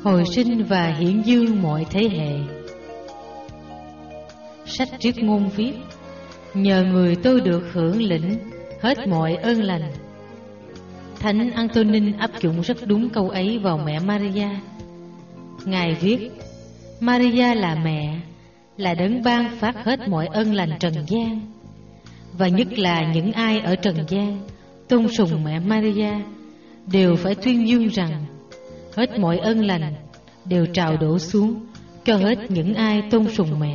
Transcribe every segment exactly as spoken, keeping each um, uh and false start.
hồi sinh và hiển dương mọi thế hệ. Sách Triết Ngôn viết: nhờ người tôi được hưởng lĩnh hết mọi ơn lành. Thánh Antonin áp dụng rất đúng câu ấy vào mẹ Maria. Ngài viết: Maria là mẹ, là đấng ban phát hết mọi ơn lành trần gian. Và nhất là những ai ở trần gian tôn sùng mẹ Maria đều phải tuyên dương rằng hết mọi ơn lành đều trào đổ xuống cho hết những ai tôn sùng mẹ.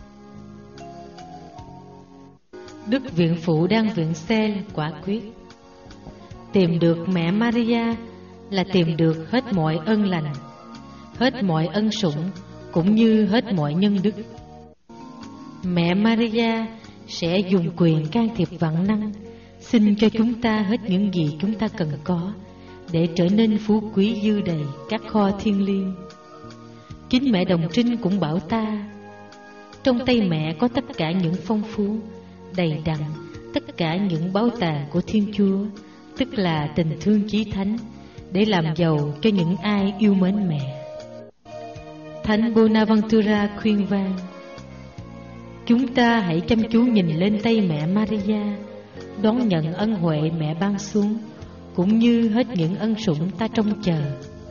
Đức Viện Phụ Đan Viện Xe quả quyết: tìm được mẹ Maria là tìm được hết mọi ơn lành, hết mọi ân sủng, cũng như hết mọi nhân đức. Mẹ Maria sẽ dùng quyền can thiệp vạn năng, xin cho chúng ta hết những gì chúng ta cần có để trở nên phú quý dư đầy các kho thiên liêng. Chính mẹ Đồng Trinh cũng bảo ta: trong tay mẹ có tất cả những phong phú, đầy đặn, tất cả những báu tàng của Thiên Chúa, tức là tình thương chí thánh, để làm giàu cho những ai yêu mến mẹ. Thánh Bonaventura khuyên van: chúng ta hãy chăm chú nhìn lên tay mẹ Maria, đón nhận ân huệ mẹ ban xuống, cũng như hết những ân sủng ta trông chờ.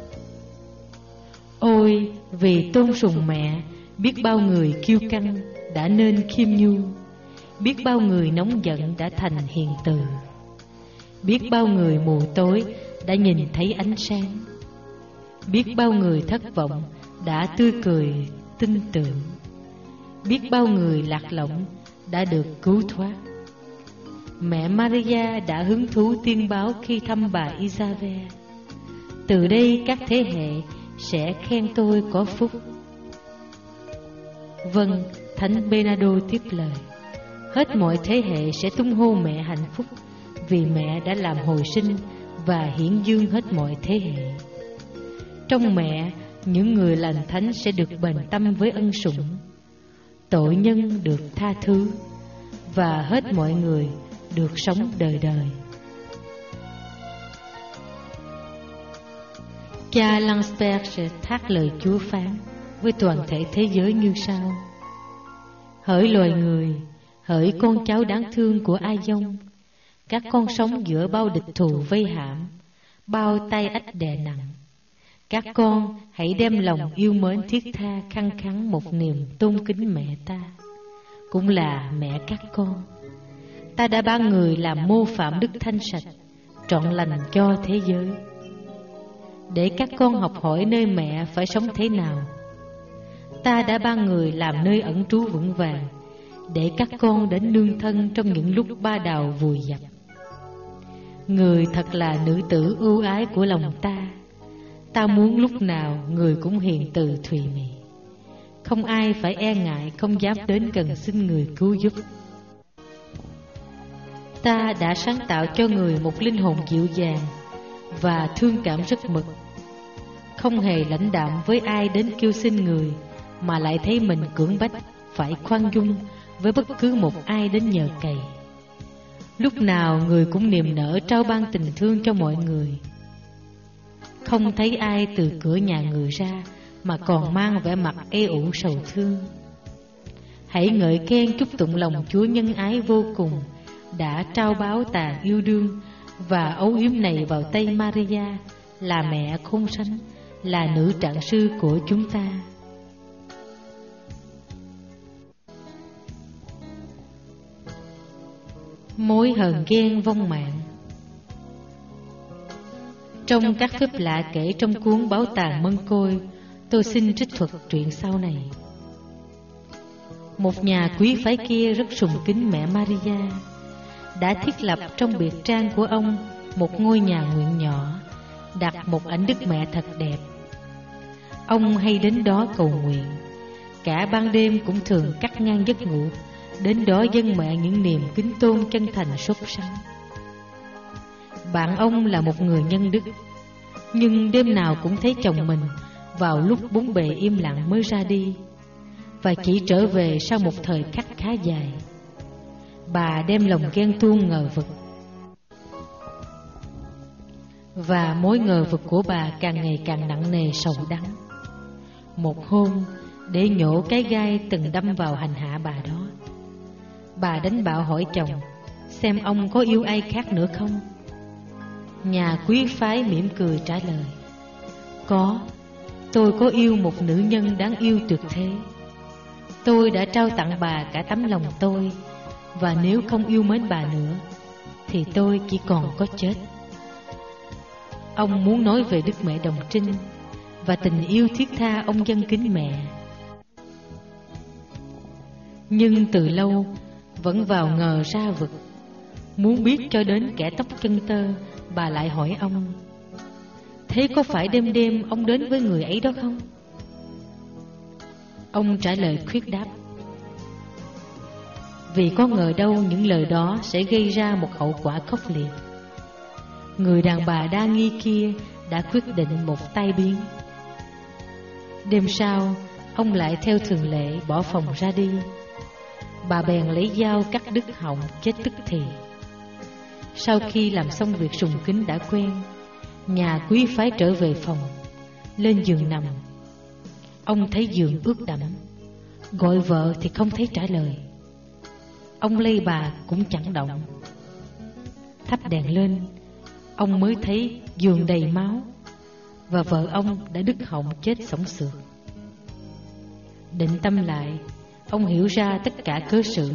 Ôi, vì tôn sùng mẹ, biết bao người kiêu căng đã nên khiêm nhu, biết bao người nóng giận đã thành hiền từ, biết bao người mù tối đã nhìn thấy ánh sáng, biết bao người thất vọng đã tươi cười tin tưởng, biết bao người lạc lõng đã được cứu thoát. Mẹ Maria đã hứng thú tiên báo khi thăm bà Isabel: từ đây các thế hệ sẽ khen tôi có phúc. Vâng, Thánh Bernardo tiếp lời: hết mọi thế hệ sẽ tung hô mẹ hạnh phúc, vì mẹ đã làm hồi sinh và hiển dương hết mọi thế hệ. Trong mẹ, những người lành thánh sẽ được bền tâm với ân sủng, tội nhân được tha thứ, và hết mọi người được sống đời đời. Cha Lansberge thác lời Chúa phán với toàn thể thế giới như sau: hỡi loài người, hỡi con cháu đáng thương của Ai Dông, các con sống giữa bao địch thù vây hãm, bao tay ách đè nặng. Các con hãy đem lòng yêu mến thiết tha khăng khăng một niềm tôn kính mẹ ta, cũng là mẹ các con. Ta đã ban người làm mô phạm đức thanh sạch, trọn lành cho thế giới, để các con học hỏi nơi mẹ phải sống thế nào. Ta đã ban người làm nơi ẩn trú vững vàng, để các con đến nương thân trong những lúc ba đào vùi dập. Người thật là nữ tử ưu ái của lòng ta. Ta muốn lúc nào người cũng hiền từ thùy mị, không ai phải e ngại, không dám đến gần xin người cứu giúp. Ta đã sáng tạo cho người một linh hồn dịu dàng và thương cảm rất mực, không hề lãnh đạm với ai đến kêu xin người, mà lại thấy mình cưỡng bách phải khoan dung với bất cứ một ai đến nhờ cậy. Lúc nào người cũng niềm nở trao ban tình thương cho mọi người, không thấy ai từ cửa nhà người ra mà còn mang vẻ mặt ê ủ sầu thương. Hãy ngợi khen chúc tụng lòng Chúa nhân ái vô cùng đã trao báo tàn yêu đương và âu yếm này vào tay Maria, là mẹ khôn sánh, là nữ trạng sư của chúng ta. Mối hờn ghen vong mạng. Trong các phép lạ kể trong cuốn Bảo tàng Mân Côi, tôi xin trích thuật truyện sau này. Một nhà quý phái kia rất sùng kính mẹ Maria, đã thiết lập trong biệt trang của ông một ngôi nhà nguyện nhỏ, đặt một ảnh Đức Mẹ thật đẹp. Ông hay đến đó cầu nguyện, cả ban đêm cũng thường cắt ngang giấc ngủ, đến đó dâng mẹ những niềm kính tôn chân thành sốt sắng. Bạn ông là một người nhân đức, nhưng đêm nào cũng thấy chồng mình vào lúc bốn bề im lặng mới ra đi, và chỉ trở về sau một thời khắc khá dài. Bà đem lòng ghen tuông ngờ vực. và mối ngờ vực của bà càng ngày càng nặng nề sầu đắng. Một hôm, để nhổ cái gai từng đâm vào hành hạ bà đó, bà đánh bạo hỏi chồng xem ông có yêu ai khác nữa không. Nhà quý phái mỉm cười trả lời: Có, tôi có yêu một nữ nhân đáng yêu tuyệt thế. Tôi đã trao tặng bà cả tấm lòng tôi, và nếu không yêu mến bà nữa thì tôi chỉ còn có chết. Ông muốn nói về Đức Mẹ Đồng Trinh và tình yêu thiết tha ông dâng kính mẹ. Nhưng từ lâu vẫn vào ngờ ra vực, muốn biết cho đến kẻ tóc chân tơ, bà lại hỏi ông: Thế có phải đêm đêm ông đến với người ấy đó không? Ông trả lời khuyết đáp: Vì có ngờ đâu những lời đó sẽ gây ra một hậu quả khốc liệt. Người đàn bà đa nghi kia đã quyết định một tai biến. Đêm sau, ông lại theo thường lệ bỏ phòng ra đi. Bà bèn lấy dao cắt đứt họng chết tức thì. Sau khi làm xong việc sùng kính đã quen, nhà quý phái trở về phòng, lên giường nằm. Ông thấy giường ướt đẫm, gọi vợ thì không thấy trả lời. Ông lay bà cũng chẳng động. Thắp đèn lên, ông mới thấy giường đầy máu, và vợ ông đã đứt họng chết xổng xược. Định tâm lại, ông hiểu ra tất cả cớ sự.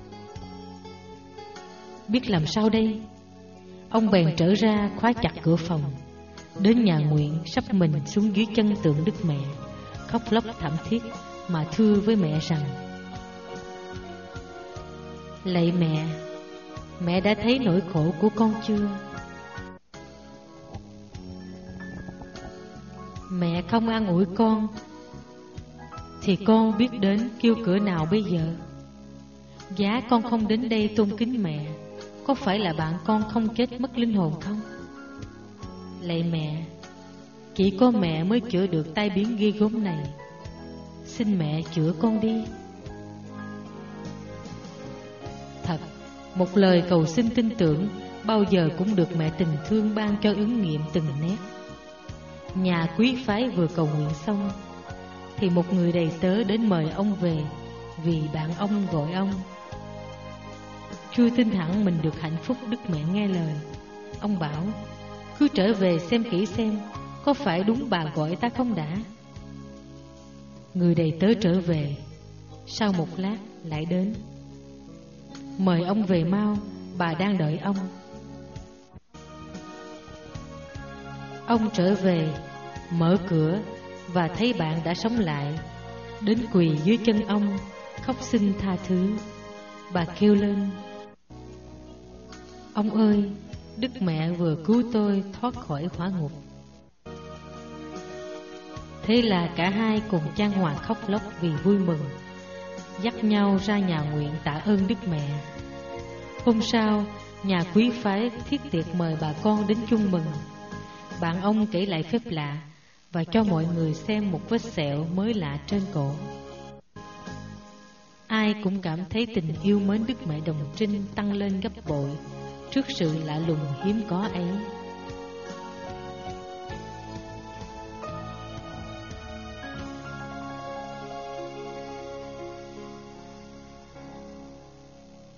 Biết làm sao đây? Ông bèn trở ra khóa chặt cửa phòng, đến nhà nguyện sắp mình xuống dưới chân tượng Đức Mẹ, khóc lóc thảm thiết mà thưa với mẹ rằng: Lạy mẹ, mẹ đã thấy nỗi khổ của con chưa? Mẹ không an ủi con thì con biết đến kêu cửa nào bây giờ? Giá con không đến đây tôn kính mẹ, có phải là bạn con không chết mất linh hồn không? Lạy mẹ, chỉ có mẹ mới chữa được tai biến ghê gớm này. Xin mẹ chữa con đi. Thật, một lời cầu xin tin tưởng bao giờ cũng được mẹ tình thương ban cho ứng nghiệm từng nét. Nhà quý phái vừa cầu nguyện xong thì một người đầy tớ đến mời ông về, vì bạn ông gọi ông. Chưa tin hẳn mình được hạnh phúc Đức Mẹ nghe lời, ông bảo: Cứ trở về xem kỹ xem có phải đúng bà gọi ta không đã. Người đầy tớ trở về, sau một lát lại đến, mời ông về mau, bà đang đợi ông. Ông trở về, mở cửa và thấy bạn đã sống lại, đến quỳ dưới chân ông, khóc xin tha thứ. Bà kêu lên: Ông ơi, Đức Mẹ vừa cứu tôi thoát khỏi hỏa ngục. Thế là cả hai cùng chan hòa khóc lóc vì vui mừng, dắt nhau ra nhà nguyện tạ ơn Đức Mẹ. Hôm sau, nhà quý phái thiết tiệc mời bà con đến chung mừng. Bạn ông kể lại phép lạ và cho mọi người xem một vết sẹo mới lạ trên cổ. Ai cũng cảm thấy tình yêu mến Đức Mẹ Đồng Trinh tăng lên gấp bội trước sự lạ lùng hiếm có ấy.